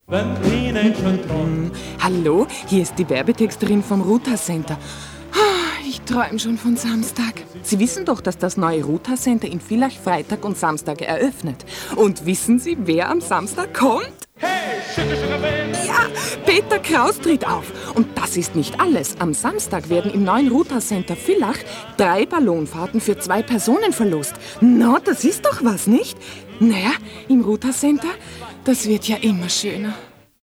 Hallo, hier ist die Werbetexterin vom Ruta Center. Ich träume schon von Samstag. Sie wissen doch, dass das neue Ruta Center in Villach Freitag und Samstag eröffnet. Und wissen Sie, wer am Samstag kommt? Hey, Sugar Baby! Ja, Peter Kraus tritt auf. Und das ist nicht alles. Am Samstag werden im neuen Ruta Center Villach 3 Ballonfahrten für 2 Personen verlost. Na, das ist doch was, nicht? Naja, im Ruta Center, das wird ja immer schöner.